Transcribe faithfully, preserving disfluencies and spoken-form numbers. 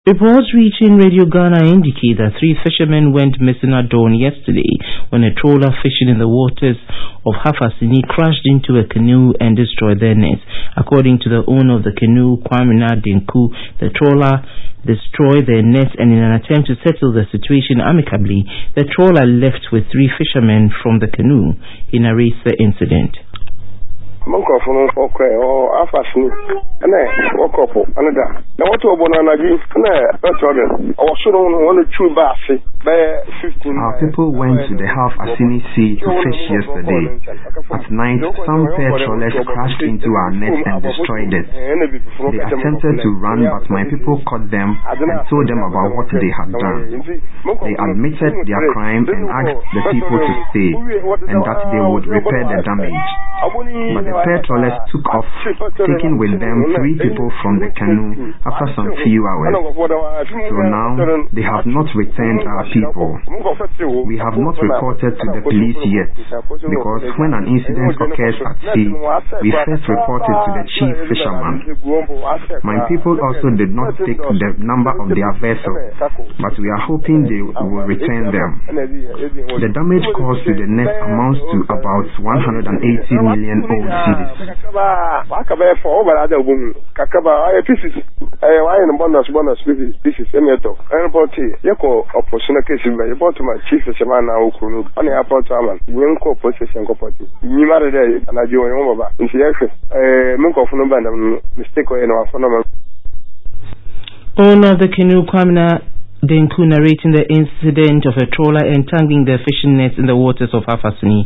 Reports reaching Radio Ghana indicate that three fishermen went missing at dawn yesterday when a trawler fishing in the waters of Hafasini crashed into a canoe and destroyed their nets. According to the owner of the canoe, Kwamina Dinku, the trawler destroyed their nets, and in an attempt to settle the situation amicably, the trawler left with three fishermen from the canoe. He narrates the incident. Monko for okay or afasni and I woke up another. Now what to Bonana that's I was sure on a true bassy by fifteen. Our people went to the Half Asini Sea to fish yesterday. At night, some pair trawlers crashed into our net and destroyed it. They attempted to run, but my people caught them and told them about what they had done. They admitted their crime and asked the people to stay and that they would repair the damage. But the pair trawlers took off, taking with them three people from the canoe after some few hours. So now, they have not returned our people. We have not reported to the police yet, because when an incident occurs at sea, we first report it to the chief fisherman. My people also did not take the number of their vessel, but we are hoping they will return them. The damage caused to the net amounts to about one hundred eighty million old cedis. I am bonus bonus species species emeto. I report yeko opposition case by report to my chief fisherman now kunu. On the airport aman. Yenko possession kopoti. Ni mare dey na jo yon baba. Nti yefe eh menko funu banda mistake o eno afuna ma. Owner of the canoe, Kwamina Dinku, narrating the incident of a trawler entangling their fishing nets in the waters of Hafasini.